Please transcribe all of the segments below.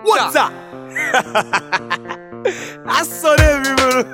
What's up? I saw them people.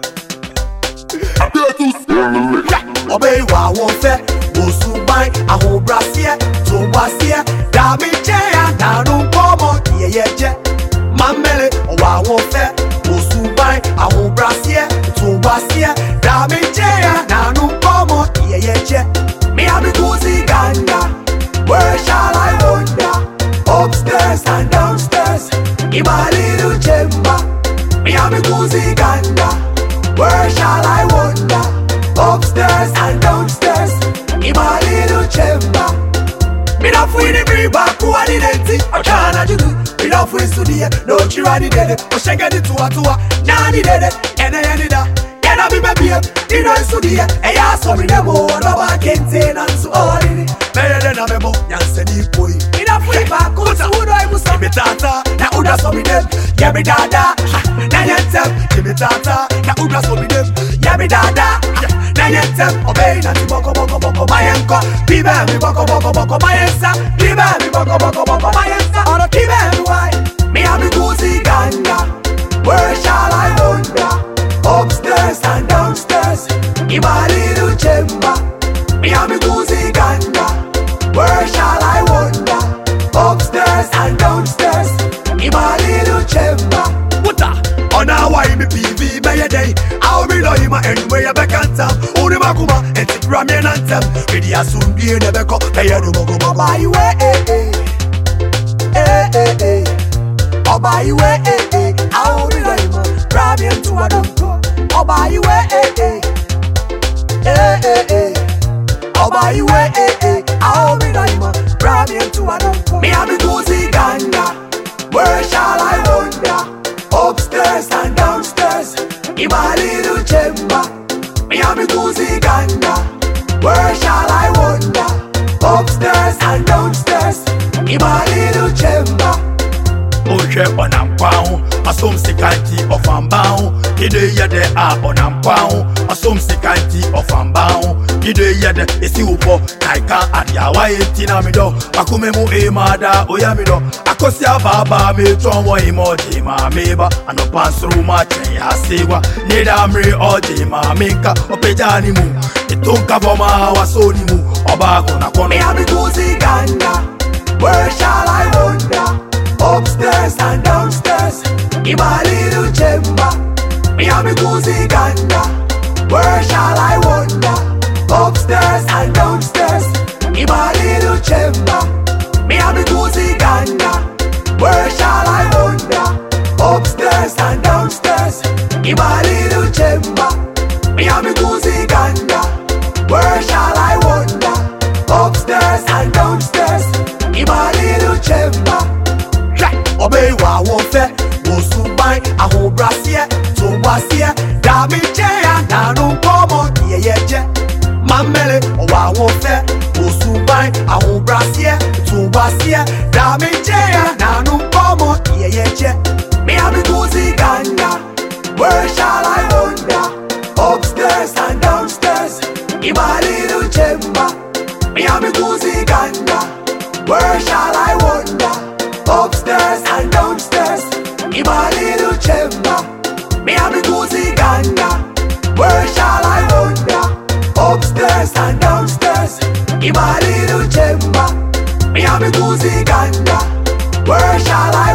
Obey wa wonfe, Osubai, Aho Brasia, Tobasia, Dami Jaya, Nanu Pomo, Yeje, Mamele, wa wonfe, Osubai, Aho Brasia, Tobasia, Dami Jaya, Nanu Pomo, Yeje, Miami Kuzi Ganda, where shall I wander? Upstairs and downstairs, in my little chamber, Miami Kuzi Ganda, where shall I wander? Upstairs and downstairs, in my little chamber. Me not free the bring back who I didn't or China do. Me not free to the no chirani dead, or shake it to a nanny dead, and I ended up. Can I be baby? You know, so the a ya saw me the more, no I can't say none so all in it. Better than a memo, Yanseni boy. Me not free back, who's who I was on me tata, now who does me them? Yeah, me dada, Nayantem, Jimmy tata, now who does me them? Yeah, me dada. Nayantem, obey Nancy Boko Boko Boko Mayanko, Piba mi Boko Boko Boko Mayansa, Piba mi Boko Boko Boko Mayansa, or a Piba mi why? Me have me Kuzi Ganda, where shall I wander? Upstairs and downstairs, in my little chamber. Me have me Kuzi Ganda, where shall I wander? Upstairs and downstairs, in my little chamber. What up? On our way, me PV, may a day. I'll be like my anyway, a back and tap. Only Makuma, and the Ramian anthem. Media soon be in the back of the Yadumo by you, oh, by you, I'll be like my Ramian to a doctor. Oh, by you, oh, by you, I'll be like my Ramian to a doctor. Me have me Kuzi Ganda, where shall I wander? Upstairs and downstairs, in my little chamber. Me have me Kuzi Ganda, where shall I wander? Upstairs and downstairs, in my little chamber. Oje onampao, asom sikanti ofambao. Ide yede a onampao, asom sikanti ofambao. Ide yede esi upo kaika adiawa etina mido. Akume mu emada oyamido. Akosi ababa me tonwo emoji ma meba. Anopansuru ma chen hasewa. Neda mri oji ma minka opejani mu. Itonka voma wasoni mu. Oba kona kono. Me have me Kuzi Ganda, where shall I wander? Upstairs and downstairs, in my little chamber. Me have me Kuzi Ganda, where shall I wander? Upstairs and downstairs, in my little chamber. Me have me Kuzi Ganda, where shall I wander? Upstairs and downstairs, in my little chamber. Me have me Kuzi Ganda, where shall I wander? Upstairs and downstairs, in my little chamber. Obey wa wonfe, Osubai, Aho Brasia, Tobasia, Dami Jaya, Nanu Pomo, Yeje, Mamele, wa wonfe, Osubai, Aho Brasia, Tobasia, Dami Jaya, Nanu Pomo, Yeje. Me have me Kuzi Ganda, where shall I wander? Upstairs and downstairs, in my little chamber. Me have me Kuzi Ganda, where shall I wander? Upstairs and downstairs, in my little chamber. Me have me Kuzi Ganda, where shall I wander? Upstairs and downstairs, in my little chamber. Me have me Kuzi Ganda, where shall I